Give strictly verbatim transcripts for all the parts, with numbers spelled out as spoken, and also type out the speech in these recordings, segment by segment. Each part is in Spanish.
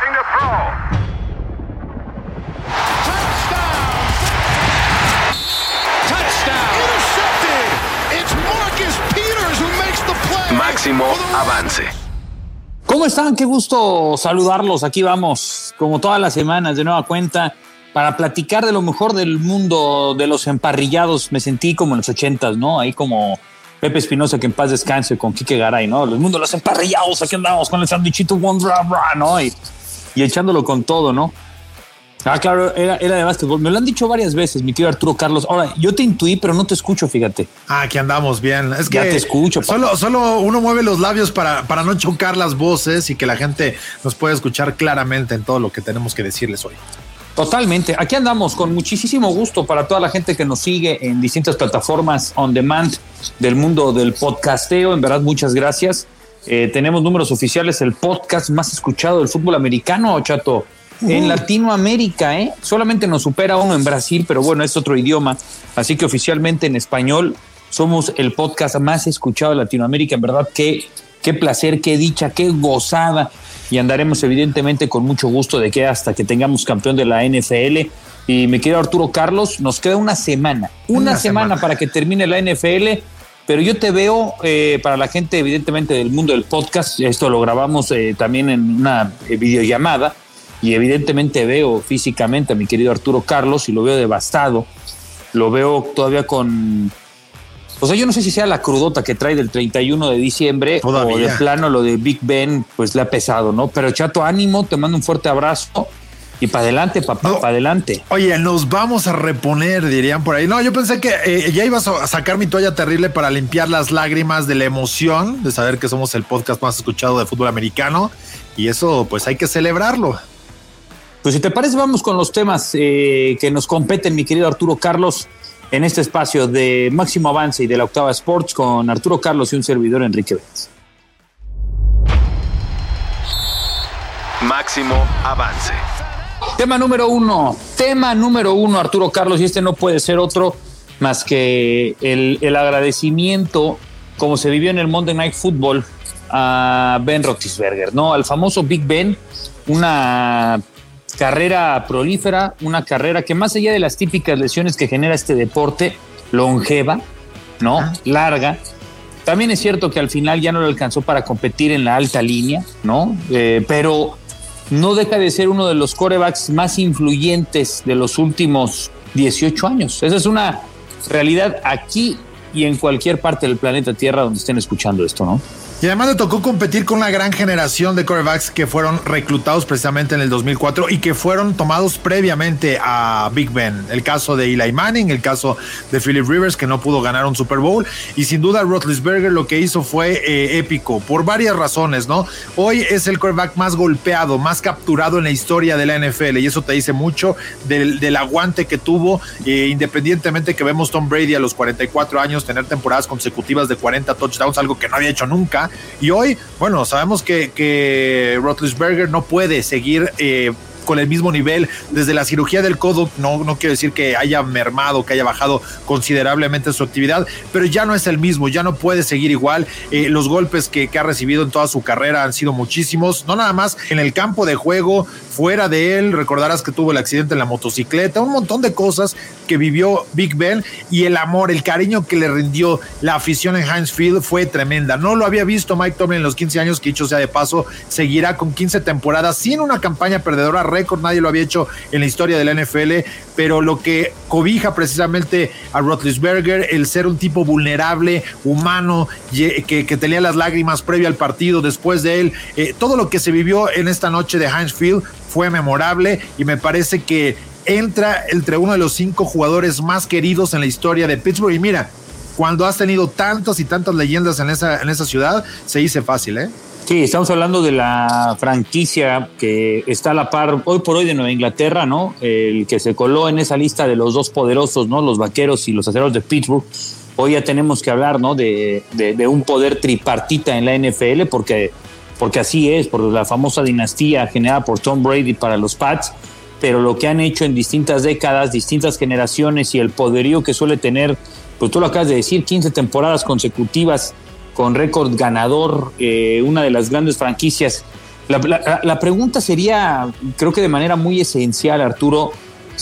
Looking to throw. Touchdown. Intercepted. It's Marcus Peters who makes the play. Máximo avance. ¿Cómo están? Qué gusto saludarlos. Aquí vamos, como todas las semanas, de nueva cuenta, para platicar de lo mejor del mundo de los emparrillados. Me sentí como en los ochentas, ¿no? Ahí como Pepe Espinosa, que en paz descanse, con Quique Garay, ¿no? El mundo de los emparrillados, aquí andamos con el sandwichito, ¿no? Y, y echándolo con todo, ¿no? Ah, claro, era, era de básquetbol. Me lo han dicho varias veces, mi querido Arturo Carlos. Ahora, yo te intuí, pero no te escucho, fíjate. Ah, aquí andamos bien. Es que ya te escucho. Solo, solo uno mueve los labios para, para no chocar las voces y que la gente nos pueda escuchar claramente en todo lo que tenemos que decirles hoy. Totalmente. Aquí andamos con muchísimo gusto para toda la gente que nos sigue en distintas plataformas on demand del mundo del podcasteo. En verdad, muchas gracias. Eh, tenemos números oficiales, el podcast más escuchado del fútbol americano, Chato. En Latinoamérica, ¿eh? Solamente nos supera uno en Brasil, pero bueno, es otro idioma. Así que oficialmente en español somos el podcast más escuchado de Latinoamérica. En verdad, qué, qué placer, qué dicha, qué gozada. Y andaremos evidentemente con mucho gusto de que hasta que tengamos campeón de la N F L. Y mi querido Arturo Carlos, nos queda una semana. Una, una semana, semana para que termine la N F L. Pero yo te veo, eh, para la gente evidentemente del mundo del podcast, esto lo grabamos eh, también en una eh, videollamada. Y evidentemente veo físicamente a mi querido Arturo Carlos y lo veo devastado. Lo veo todavía con... O sea, yo no sé si sea la crudota que trae del treinta y uno de diciembre todavía, o de plano lo de Big Ben, pues le ha pesado, ¿no? Pero Chato, ánimo, te mando un fuerte abrazo y para adelante, papá, no, para adelante. Oye, nos vamos a reponer, dirían por ahí. No, yo pensé que eh, ya ibas a sacar mi toalla terrible para limpiar las lágrimas de la emoción de saber que somos el podcast más escuchado de fútbol americano y eso pues hay que celebrarlo. Pues si te parece, vamos con los temas eh, que nos competen, mi querido Arturo Carlos, en este espacio de Máximo Avance y de la Octava Sports con Arturo Carlos y un servidor, Enrique Vélez. Máximo Avance. Tema número uno, tema número uno, Arturo Carlos, y este no puede ser otro más que el, el agradecimiento, como se vivió en el Monday Night Football, a Ben Roethlisberger, ¿no? Al famoso Big Ben, una carrera prolífera, una carrera que más allá de las típicas lesiones que genera este deporte, longeva, ¿no? Ah. Larga. También es cierto que al final ya no le alcanzó para competir en la alta línea, ¿no? Eh, pero no deja de ser uno de los quarterbacks más influyentes de los últimos dieciocho años. Esa es una realidad aquí y en cualquier parte del planeta Tierra donde estén escuchando esto, ¿no? Y además le tocó competir con una gran generación de quarterbacks que fueron reclutados precisamente en el dos mil cuatro y que fueron tomados previamente a Big Ben. El caso de Eli Manning, el caso de Philip Rivers, que no pudo ganar un Super Bowl. Y sin duda Roethlisberger lo que hizo fue eh, épico, por varias razones, ¿no? Hoy es el quarterback más golpeado, más capturado en la historia de la N F L. Y eso te dice mucho del, del aguante que tuvo, eh, independientemente que vemos Tom Brady a los cuarenta y cuatro años tener temporadas consecutivas de cuarenta touchdowns, algo que no había hecho nunca. Y hoy, bueno, sabemos que, que Roethlisberger no puede seguir eh, con el mismo nivel desde la cirugía del codo. No, no quiero decir que haya mermado, que haya bajado considerablemente su actividad, pero ya no es el mismo, ya no puede seguir igual. Eh, los golpes que, que ha recibido en toda su carrera han sido muchísimos, no nada más en el campo de juego, fuera de él. Recordarás que tuvo el accidente en la motocicleta, un montón de cosas que vivió Big Ben, y el amor, el cariño que le rindió la afición en Heinz Field fue tremenda. No lo había visto Mike Tomlin en los quince años, que dicho sea de paso, seguirá con quince temporadas sin una campaña perdedora, récord, nadie lo había hecho en la historia de la N F L, pero lo que cobija precisamente a Roethlisberger, el ser un tipo vulnerable, humano, que, que tenía las lágrimas previo al partido, después de él, eh, todo lo que se vivió en esta noche de Heinz Field fue memorable, y me parece que entra entre uno de los cinco jugadores más queridos en la historia de Pittsburgh. Y mira, cuando has tenido tantas y tantas leyendas en esa, en esa ciudad, se dice fácil, ¿eh? Sí, estamos hablando de la franquicia que está a la par hoy por hoy de Nueva Inglaterra, ¿no? El que se coló en esa lista de los dos poderosos, ¿no? Los Vaqueros y los Acereros de Pittsburgh. Hoy ya tenemos que hablar, ¿no? De, de, de un poder tripartita en la N F L, porque, porque así es, por la famosa dinastía generada por Tom Brady para los Pats, pero lo que han hecho en distintas décadas, distintas generaciones, y el poderío que suele tener, pues tú lo acabas de decir, quince temporadas consecutivas con récord ganador, eh, una de las grandes franquicias La, la, la pregunta sería, creo que de manera muy esencial, Arturo,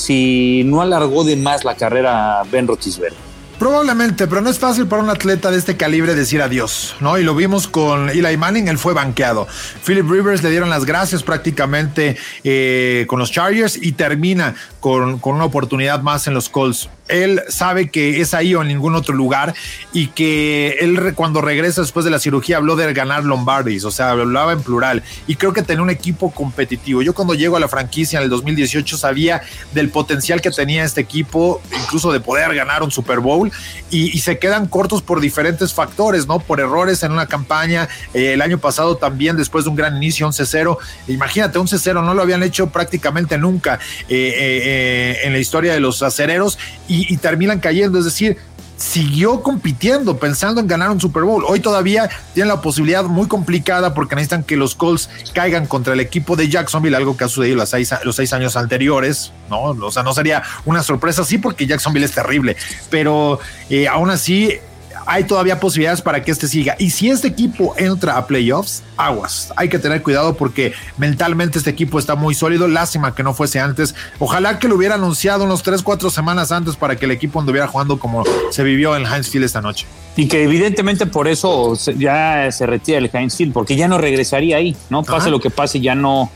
si no alargó de más la carrera Ben Roethlisberger. Probablemente, pero no es fácil para un atleta de este calibre decir adiós, ¿no? Y lo vimos con Eli Manning, él fue banqueado. Philip Rivers le dieron las gracias prácticamente eh, con los Chargers y termina con, con una oportunidad más en los Colts. Él sabe que es ahí o en ningún otro lugar y que él cuando regresa después de la cirugía habló de ganar Lombardis, o sea, hablaba en plural y creo que tenía un equipo competitivo. Yo cuando llego a la franquicia en el dos mil dieciocho sabía del potencial que tenía este equipo, incluso de poder ganar un Super Bowl y, y se quedan cortos por diferentes factores, ¿no? Por errores en una campaña, eh, el año pasado también después de un gran inicio, once cero, imagínate, once cero no lo habían hecho prácticamente nunca eh, eh, eh, en la historia de los acereros y Y, y terminan cayendo, es decir, siguió compitiendo, pensando en ganar un Super Bowl. Hoy todavía tienen la posibilidad muy complicada porque necesitan que los Colts caigan contra el equipo de Jacksonville, algo que ha sucedido los seis, los seis años anteriores, ¿no? O sea, no sería una sorpresa, sí, porque Jacksonville es terrible, pero eh, aún así hay todavía posibilidades para que este siga. Y si este equipo entra a playoffs, aguas. Hay que tener cuidado porque mentalmente este equipo está muy sólido. Lástima que no fuese antes. Ojalá que lo hubiera anunciado unos tres, cuatro semanas antes para que el equipo anduviera jugando como se vivió en Heinz Field esta noche. Y que evidentemente por eso ya se retira el Heinz Field, porque ya no regresaría ahí, ¿no? Pase Ajá. lo que pase, ya no,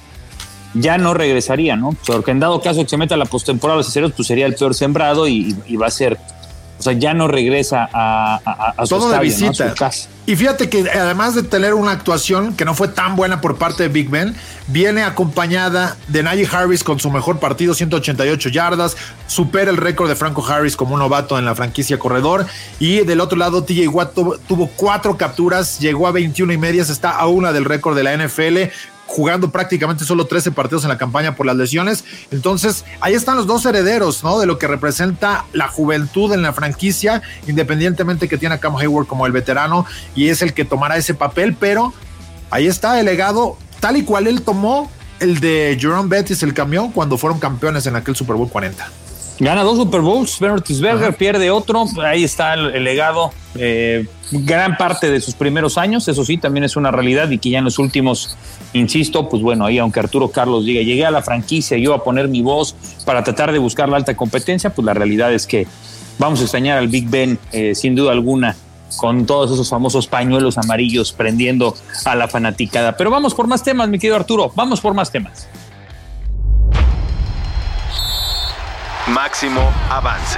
ya no regresaría, ¿no? Porque en dado caso que se meta a la postemporada de los acereros, pues sería el peor sembrado y, y va a ser... O sea, ya no regresa a, a, a su todo estadio, de visita, ¿no? A su casa. Y fíjate que además de tener una actuación que no fue tan buena por parte de Big Ben, viene acompañada de Najee Harris con su mejor partido, ciento ochenta y ocho yardas, supera el récord de Franco Harris como un novato en la franquicia corredor, y del otro lado T J Watt tuvo, tuvo cuatro capturas, llegó a veintiuno y medias, está a una del récord de la N F L, jugando prácticamente solo trece partidos en la campaña por las lesiones. Entonces ahí están los dos herederos, ¿no? De lo que representa la juventud en la franquicia, independientemente que tiene a Cam Hayward como el veterano y es el que tomará ese papel, pero ahí está el legado tal y cual él tomó el de Jerome Bettis, el camión, cuando fueron campeones en aquel Super Bowl cuarenta. Gana dos Super Bowls, Ben Roethlisberger pierde otro, ahí está el, el legado, eh, gran parte de sus primeros años, eso sí, también es una realidad y que ya en los últimos, insisto, pues bueno, ahí aunque Arturo Carlos diga, llegué a la franquicia, yo a poner mi voz para tratar de buscar la alta competencia, pues la realidad es que vamos a extrañar al Big Ben, eh, sin duda alguna, con todos esos famosos pañuelos amarillos prendiendo a la fanaticada. Pero vamos por más temas, mi querido Arturo, vamos por más temas. Máximo avance.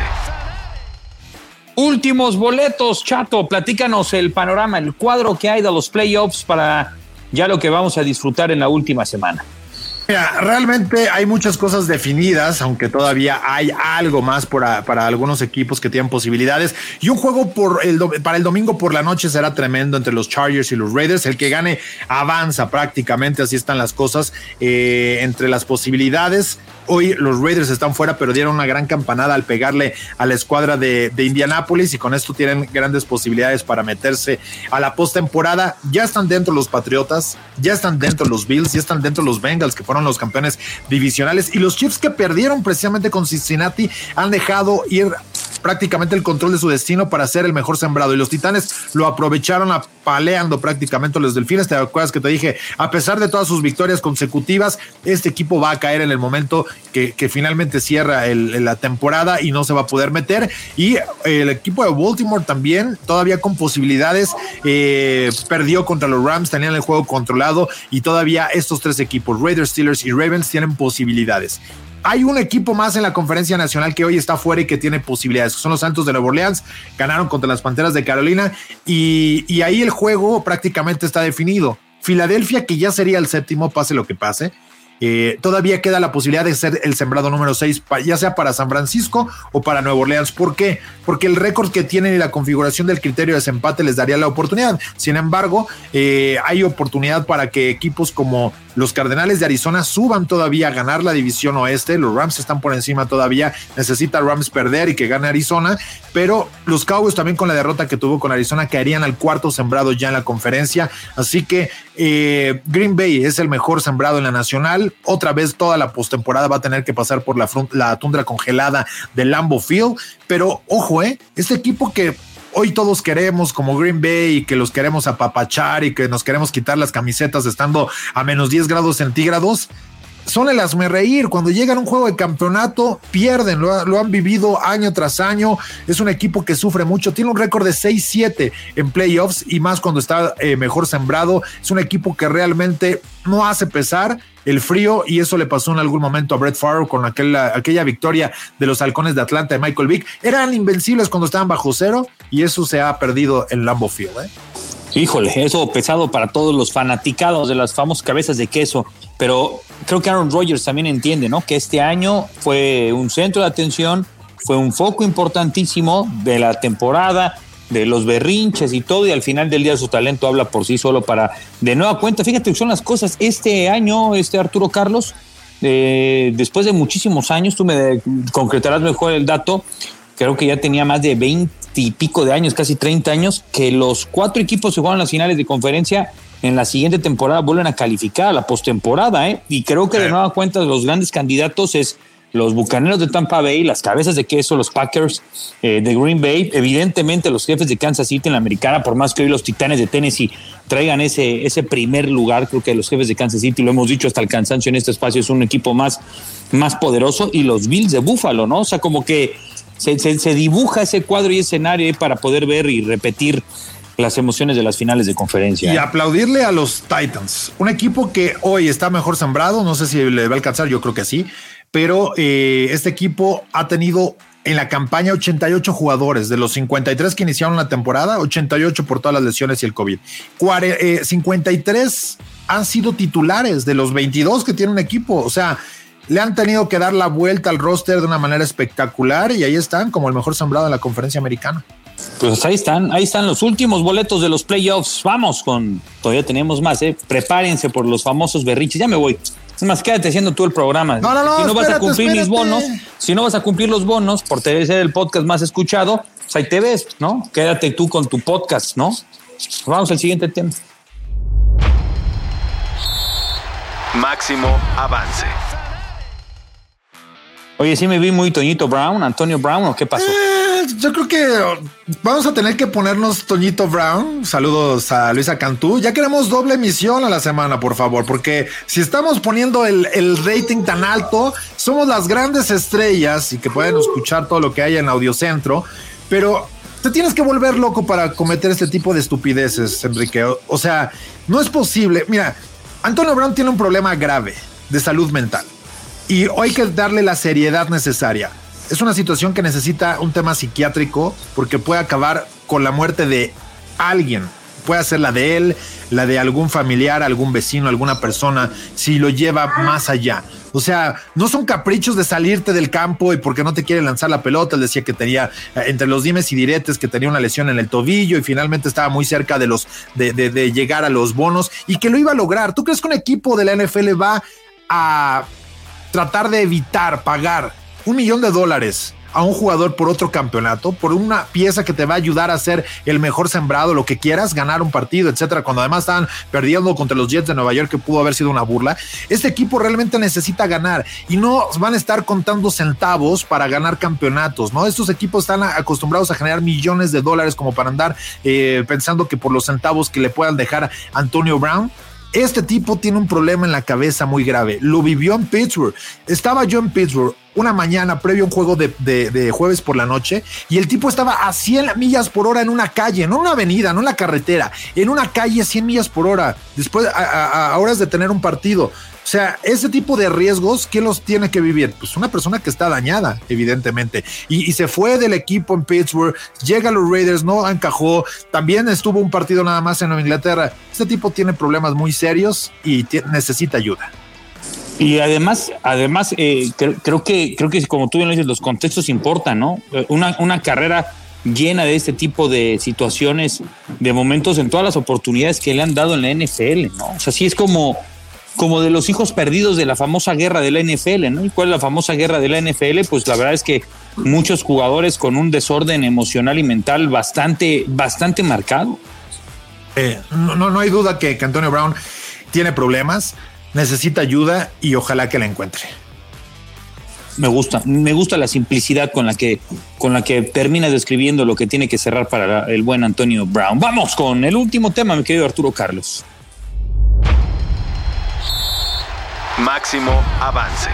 Últimos boletos, Chato, platícanos el panorama, el cuadro que hay de los playoffs para ya lo que vamos a disfrutar en la última semana. Mira, realmente hay muchas cosas definidas, aunque todavía hay algo más para, para algunos equipos que tienen posibilidades. Y un juego por el, para el domingo por la noche será tremendo entre los Chargers y los Raiders. El que gane avanza prácticamente, así están las cosas. Eh, entre las posibilidades, hoy los Raiders están fuera, pero dieron una gran campanada al pegarle a la escuadra de, de Indianápolis y con esto tienen grandes posibilidades para meterse a la postemporada. Ya están dentro los Patriotas, ya están dentro los Bills, ya están dentro los Bengals, que fueron los campeones divisionales, y los Chiefs, que perdieron precisamente con Cincinnati, han dejado ir prácticamente el control de su destino para ser el mejor sembrado, y los Titanes lo aprovecharon apaleando prácticamente a los Delfines. ¿Te acuerdas que te dije? A pesar de todas sus victorias consecutivas, este equipo va a caer en el momento que, que finalmente cierra el, la temporada y no se va a poder meter. Y el equipo de Baltimore también, todavía con posibilidades, eh, perdió contra los Rams, tenían el juego controlado, y todavía estos tres equipos, Raiders, Steelers y Ravens, tienen posibilidades. Hay un equipo más en la Conferencia Nacional que hoy está fuera y que tiene posibilidades, son los Santos de Nueva Orleans, ganaron contra las Panteras de Carolina, y, y ahí el juego prácticamente está definido. Filadelfia, que ya sería el séptimo, pase lo que pase, Eh, todavía queda la posibilidad de ser el sembrado número seis, ya sea para San Francisco o para Nueva Orleans. ¿Por qué? Porque el récord que tienen y la configuración del criterio de desempate les daría la oportunidad. Sin embargo, eh, hay oportunidad para que equipos como los Cardenales de Arizona suban todavía a ganar la división oeste. Los Rams están por encima todavía, necesita Rams perder y que gane Arizona, pero los Cowboys también, con la derrota que tuvo con Arizona, caerían al cuarto sembrado ya en la conferencia. Así que eh, Green Bay es el mejor sembrado en la nacional. Otra vez toda la postemporada va a tener que pasar por la, front, la tundra congelada de Lambeau Field, pero ojo, eh, este equipo que hoy todos queremos como Green Bay y que los queremos apapachar y que nos queremos quitar las camisetas estando a menos diez grados centígrados, son el hazmerreír. Cuando llegan a un juego de campeonato, pierden, lo, lo han vivido año tras año. Es un equipo que sufre mucho, tiene un récord de seis siete en playoffs y más cuando está eh, mejor sembrado. Es un equipo que realmente no hace pesar el frío, y eso le pasó en algún momento a Brett Favre con aquella, aquella victoria de los Halcones de Atlanta de Michael Vick. Eran invencibles cuando estaban bajo cero, y eso se ha perdido en Lambeau Field, ¿eh? Híjole, eso pesado para todos los fanaticados de las famosas cabezas de queso, pero creo que Aaron Rodgers también entiende, ¿no? Que este año fue un centro de atención, fue un foco importantísimo de la temporada, de los berrinches y todo, y al final del día su talento habla por sí solo para, de nueva cuenta, fíjate que son las cosas, este año, este Arturo Carlos, eh, después de muchísimos años, tú me concretarás mejor el dato, creo que ya tenía más de veinte y pico de años, casi treinta años, que los cuatro equipos que juegan las finales de conferencia en la siguiente temporada vuelven a calificar a la postemporada, ¿eh? Y creo que de nueva cuenta los grandes candidatos es los Bucaneros de Tampa Bay, las cabezas de queso, los Packers eh, de Green Bay, evidentemente los Jefes de Kansas City en la americana, por más que hoy los Titanes de Tennessee traigan ese, ese primer lugar, creo que los Jefes de Kansas City, lo hemos dicho hasta el cansancio en este espacio, es un equipo más, más poderoso, y los Bills de Buffalo, ¿no? O sea, como que Se, se, se dibuja ese cuadro y escenario para poder ver y repetir las emociones de las finales de conferencia. Y aplaudirle a los Titans, un equipo que hoy está mejor sembrado, no sé si le va a alcanzar, yo creo que sí, pero eh, este equipo ha tenido en la campaña ochenta y ocho jugadores, de los cincuenta y tres que iniciaron la temporada, ochenta y ocho por todas las lesiones y el COVID. Cuare, eh, cincuenta y tres han sido titulares de los veintidós que tiene un equipo, o sea, le han tenido que dar la vuelta al roster de una manera espectacular, y ahí están como el mejor sembrado en la conferencia americana. Pues ahí están, ahí están los últimos boletos de los playoffs. Vamos con, todavía tenemos más, ¿eh? Prepárense por los famosos berrinches. Ya me voy. Es más, quédate haciendo tú el programa. No, no, no. Si no espérate, vas a cumplir espérate. mis bonos, si no vas a cumplir los bonos por ser el podcast más escuchado, pues ahí te ves, ¿no? Quédate tú con tu podcast, ¿no? Vamos al siguiente tema. Máximo avance. Oye, sí me vi muy Toñito Brown, Antonio Brown, ¿o qué pasó? Eh, yo creo que vamos a tener que ponernos Toñito Brown. Saludos a Luisa Cantú. Ya queremos doble emisión a la semana, por favor, porque si estamos poniendo el, el rating tan alto, somos las grandes estrellas y que pueden escuchar todo lo que haya en Audiocentro, pero te tienes que volver loco para cometer este tipo de estupideces, Enrique. O, o sea, no es posible. Mira, Antonio Brown tiene un problema grave de salud mental, y hoy hay que darle la seriedad necesaria. Es una situación que necesita un tema psiquiátrico, porque puede acabar con la muerte de alguien. Puede ser la de él, la de algún familiar, algún vecino, alguna persona, si lo lleva más allá. O sea, no son caprichos de salirte del campo y porque no te quiere lanzar la pelota. Él decía que tenía, entre los dimes y diretes, que tenía una lesión en el tobillo y finalmente estaba muy cerca de, los, de, de, de llegar a los bonos y que lo iba a lograr. ¿Tú crees que un equipo de la N F L va a tratar de evitar pagar un millón de dólares a un jugador por otro campeonato, por una pieza que te va a ayudar a ser el mejor sembrado, lo que quieras, ganar un partido, etcétera, cuando además estaban perdiendo contra los Jets de Nueva York, que pudo haber sido una burla? Este equipo realmente necesita ganar y no van a estar contando centavos para ganar campeonatos, ¿no? Estos equipos están acostumbrados a generar millones de dólares como para andar eh, pensando que por los centavos que le puedan dejar a Antonio Brown. Este tipo tiene un problema en la cabeza muy grave. Lo vivió en Pittsburgh. Estaba yo en Pittsburgh una mañana previo a un juego de, de, de jueves por la noche, y el tipo estaba a cien millas por hora en una calle, no en una avenida, no en la carretera, en una calle a cien millas por hora, después a, a, a horas de tener un partido. O sea, ese tipo de riesgos, ¿quién los tiene que vivir? Pues una persona que está dañada, evidentemente. Y, y se fue del equipo en Pittsburgh, llega a los Raiders, no encajó, también estuvo un partido nada más en Nueva Inglaterra. Este tipo tiene problemas muy serios y t- necesita ayuda. Y además, además eh, creo, creo que creo que como tú bien lo dices, los contextos importan, ¿no? Una, una carrera llena de este tipo de situaciones, de momentos, en todas las oportunidades que le han dado en la N F L, ¿no? O sea, sí es como, como de los hijos perdidos de la famosa guerra de la N F L, ¿no? ¿Y cuál es la famosa guerra de la N F L? Pues la verdad es que muchos jugadores con un desorden emocional y mental bastante, bastante marcado. Eh, no, no hay duda que, que Antonio Brown tiene problemas, necesita ayuda y ojalá que la encuentre. Me gusta, me gusta la simplicidad con la que, con la que termina describiendo lo que tiene que cerrar para el buen Antonio Brown. Vamos con el último tema, mi querido Arturo Carlos. Máximo avance.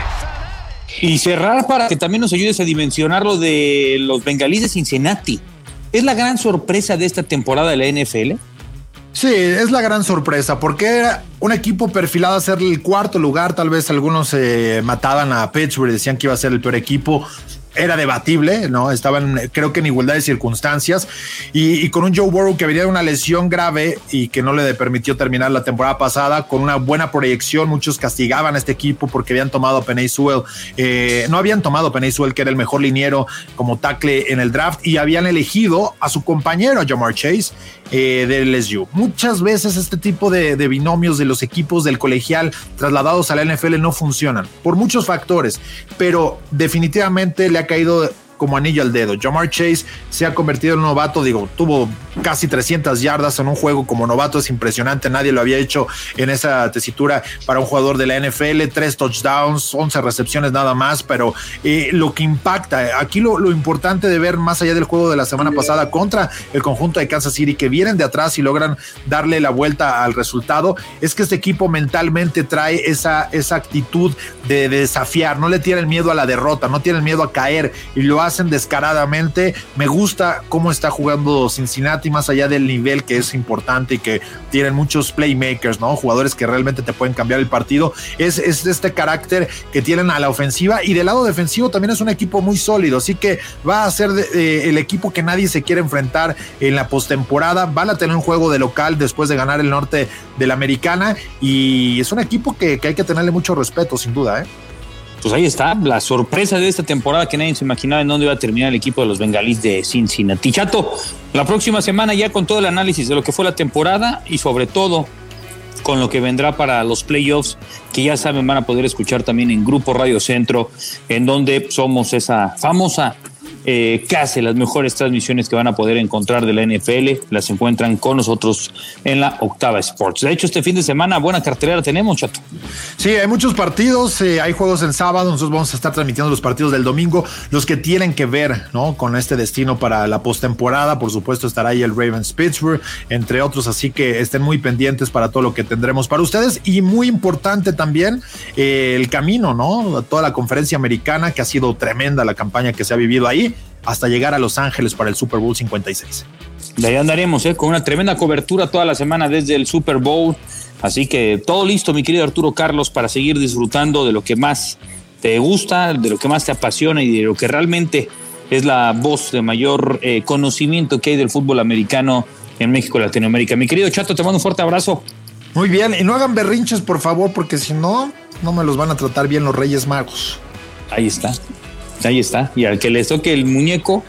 Y cerrar para que también nos ayudes a dimensionar lo de los Bengalíes de Cincinnati. ¿Es la gran sorpresa de esta temporada de la N F L? Sí, es la gran sorpresa, porque era un equipo perfilado a ser el cuarto lugar. Tal vez algunos eh, mataban a Pittsburgh y decían que iba a ser el peor equipo. Era debatible, ¿no? Estaban, creo que en igualdad de circunstancias. Y, y con un Joe Burrow que venía de una lesión grave y que no le permitió terminar la temporada pasada, con una buena proyección. Muchos castigaban a este equipo porque habían tomado a Penei Sewell. Eh, no habían tomado a Penei Sewell, que era el mejor liniero como tackle en el draft, y habían elegido a su compañero, a Ja'Marr Chase, eh, de L S U. Muchas veces este tipo de, de binomios de los equipos del colegial trasladados a la N F L no funcionan por muchos factores, pero definitivamente le ha caído como anillo al dedo. Ja'Marr Chase se ha convertido en un novato, digo, tuvo casi trescientas yardas en un juego como novato, es impresionante, nadie lo había hecho en esa tesitura para un jugador de la N F L, tres touchdowns, once recepciones nada más, pero eh, lo que impacta, aquí lo, lo importante de ver más allá del juego de la semana pasada contra el conjunto de Kansas City, que vienen de atrás y logran darle la vuelta al resultado, es que este equipo mentalmente trae esa, esa actitud de, de desafiar, no le tienen miedo a la derrota, no tienen miedo a caer, y lo hacen descaradamente. Me gusta cómo está jugando Cincinnati, más allá del nivel que es importante y que tienen muchos playmakers, ¿no? Jugadores que realmente te pueden cambiar el partido. Es, es este carácter que tienen a la ofensiva, y del lado defensivo también es un equipo muy sólido, así que va a ser de, eh, el equipo que nadie se quiere enfrentar en la postemporada. Van a tener un juego de local después de ganar el norte de la Americana, y es un equipo que, que hay que tenerle mucho respeto, sin duda, ¿eh? Pues ahí está, la sorpresa de esta temporada que nadie se imaginaba en dónde iba a terminar el equipo de los Bengalíes de Cincinnati. Chato, la próxima semana ya con todo el análisis de lo que fue la temporada y sobre todo con lo que vendrá para los playoffs, que ya saben van a poder escuchar también en Grupo Radio Centro, en donde somos esa famosa eh, casi las mejores transmisiones que van a poder encontrar de la N F L, las encuentran con nosotros en la Octava Sports. De hecho, este fin de semana buena cartelera tenemos, Chato. Sí, hay muchos partidos, eh, hay juegos en sábado, nosotros vamos a estar transmitiendo los partidos del domingo, los que tienen que ver, ¿no?, con este destino para la postemporada. Por supuesto estará ahí el Ravens Pittsburgh, entre otros, así que estén muy pendientes para todo lo que tendremos para ustedes. Y muy importante también eh, el camino, ¿no?, toda la conferencia americana, que ha sido tremenda la campaña que se ha vivido ahí, hasta llegar a Los Ángeles para el Super Bowl cincuenta y seis. De ahí andaremos, ¿eh?, con una tremenda cobertura toda la semana desde el Super Bowl. Así que todo listo, mi querido Arturo Carlos, para seguir disfrutando de lo que más te gusta, de lo que más te apasiona y de lo que realmente es la voz de mayor eh, conocimiento que hay del fútbol americano en México y Latinoamérica. Mi querido Chato, te mando un fuerte abrazo. Muy bien, y no hagan berrinches, por favor, porque si no, no me los van a tratar bien los Reyes Magos. Ahí está, ahí está. Y al que les toque el muñeco,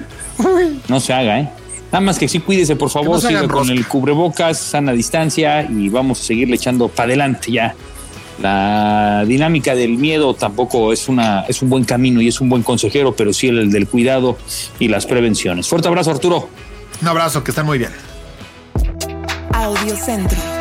no se haga, ¿eh? Nada más que sí, cuídese, por favor, no siga con el cubrebocas, sana distancia, y vamos a seguirle echando para adelante ya. La dinámica del miedo tampoco es una es un buen camino y es un buen consejero, pero sí el del cuidado y las prevenciones. Fuerte abrazo, Arturo. Un abrazo, que estén muy bien. Audio Centro.